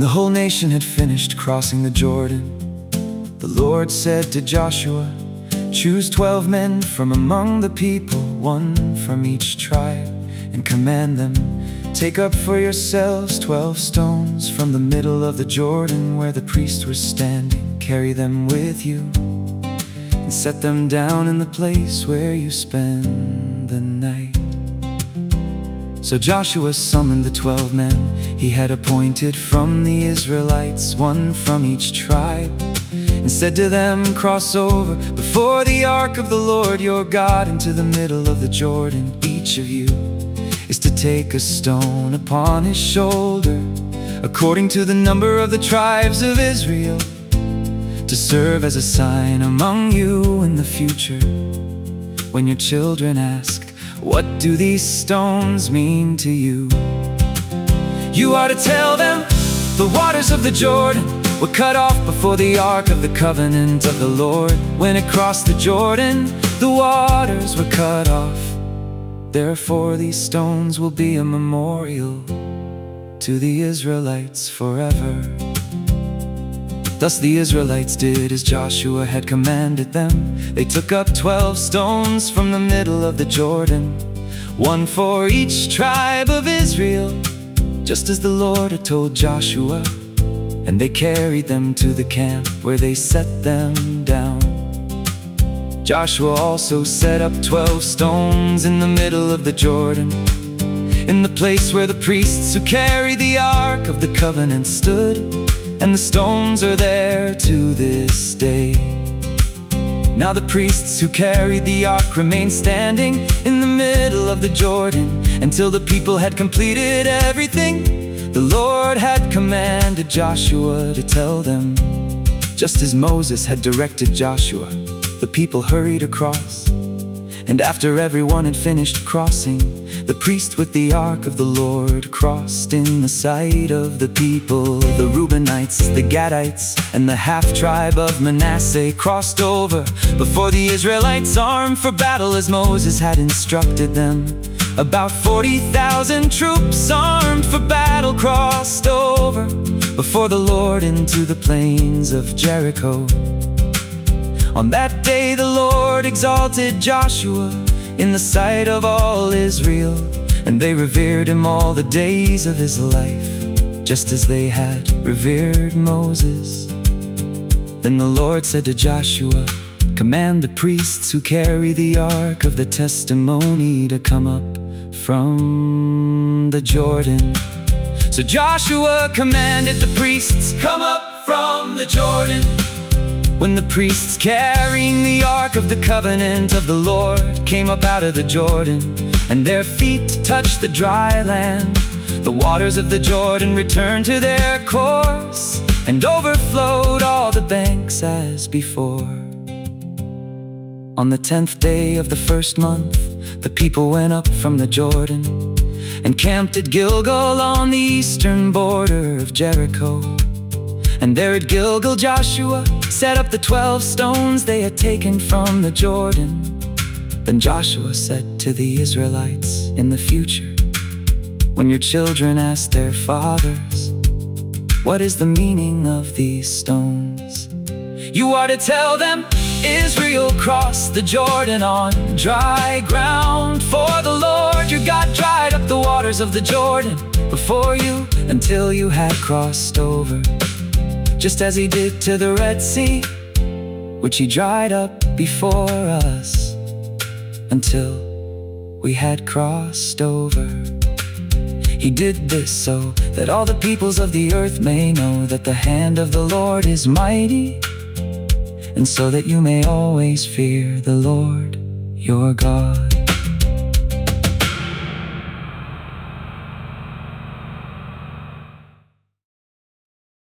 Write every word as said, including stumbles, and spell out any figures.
the whole nation had finished crossing the Jordan, the Lord said to Joshua, "Choose twelve men from among the people, one from each tribe, and command them, take up for yourselves twelve stones from the middle of the Jordan where the priest was standing. Carry them with you, and set them down in the place where you spend the night." So Joshua summoned the twelve men he had appointed from the Israelites, one from each tribe, and said to them, "Cross over before the ark of the Lord your God into the middle of the Jordan. Each of you is to take a stone upon his shoulder, according to the number of the tribes of Israel, to serve as a sign among you in the future. When your children ask, 'What do these stones mean to you?' you are to tell them, 'The waters of the Jordan were cut off before the ark of the covenant of the Lord. When it crossed the Jordan, the waters were cut off. Therefore these stones will be a memorial to the Israelites forever.'" Thus the Israelites did as Joshua had commanded them. They took up twelve stones from the middle of the Jordan, one for each tribe of Israel, just as the Lord had told Joshua, and they carried them to the camp where they set them down. Joshua also set up twelve stones in the middle of the Jordan, in the place where the priests who carry the ark of the covenant stood, and the stones are there to this day. Now the priests who carried the ark remained standing in the middle of the Jordan until the people had completed everything the Lord had commanded Joshua to tell them. Just as Moses had directed Joshua, the people hurried across, and after everyone had finished crossing, the priest with the ark of the Lord crossed in the sight of the people. The Reubenites, the Gadites, and the half-tribe of Manasseh crossed over before the Israelites, armed for battle as Moses had instructed them. About forty thousand troops armed for battle crossed over before the Lord into the plains of Jericho. On that day the Lord exalted Joshua in the sight of all Israel, and they revered him all the days of his life, just as they had revered Moses. Then the Lord said to Joshua, "Command the priests who carry the ark of the testimony to come up from the Jordan." So Joshua commanded the priests, "Come up from the Jordan." When the priests carrying the ark of the covenant of the Lord came up out of the Jordan, and their feet touched the dry land, the waters of the Jordan returned to their course and overflowed all the banks as before. On the tenth day of the first month, the people went up from the Jordan and camped at Gilgal on the eastern border of Jericho. And there at Gilgal Joshua set up the twelve stones they had taken from the Jordan. Then Joshua said to the Israelites, "In the future, when your children ask their fathers, 'What is the meaning of these stones?' you are to tell them, 'Israel crossed the Jordan on dry ground, for the Lord your God dried up the waters of the Jordan before you until you had crossed over, just as he did to the Red Sea, which he dried up before us until we had crossed over.' He did this so that all the peoples of the earth may know that the hand of the Lord is mighty, and so that you may always fear the Lord your God."